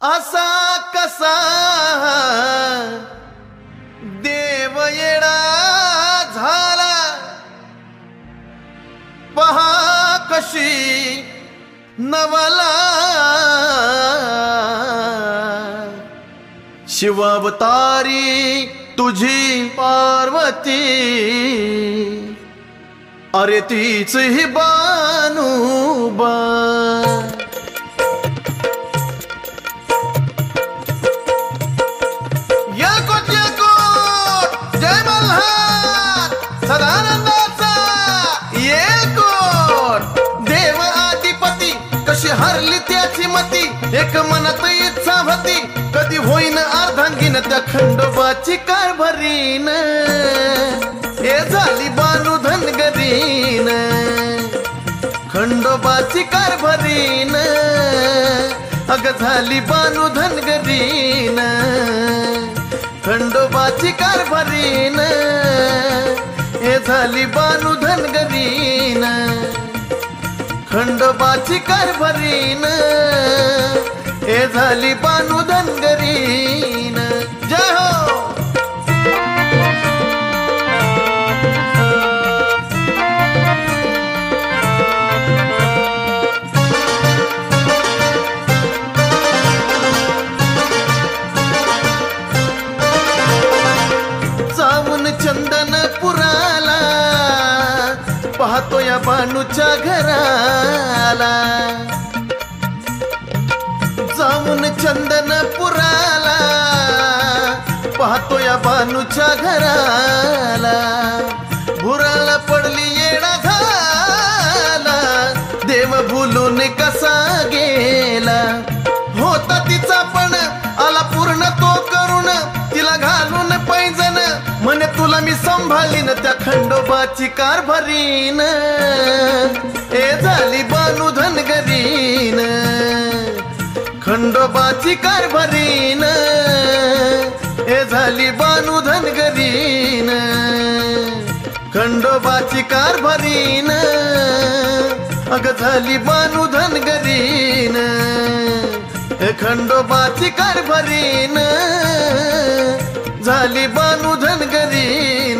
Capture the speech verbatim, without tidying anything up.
असा कसा देव येडा झाला, पहा कशी नवला शिवावतारी तुझी पार्वती, अरे तीच ही बानुबा। सदानंदाचा येळकोट देव आदिपती, कशी हरली त्याची मती, एक मनात इच्छा होती कधी होईन अर्धांगीन त्या खंडोबाची कारभारीन, हे झाली बानू धनगरीन खंडोबाची कारभारीन, अग झाली बानू धनगरीन खंडोबाची कारभारीन, हे झाली बानू धनगरीन खंडोबाची कारभारीन, हे झाली बानू धनगरीन। जय हो। जाऊन चंदनपुराला पाहतो या बानूच्या घराला, जाऊन चंदनपुराला पाहतो या बानूच्या घराला, भुराला पडली येडा झाला, देव भुलून कसा गेला, होता तिचा पण आला पूर्ण तो करून, तिला घालून पैंजन म्हणे तुला मी संभाळीन त्या खंडोबाची कारभारीन, हे झाली बानू धनगरीन खंडोबाची कारभारीन, हे झाली बानू धनगरीन खंडोबाची कारभारीन, अग झाली बानू धनगरीन हे खंडोबाची कारभारीन, झाली बानू धनगरीन।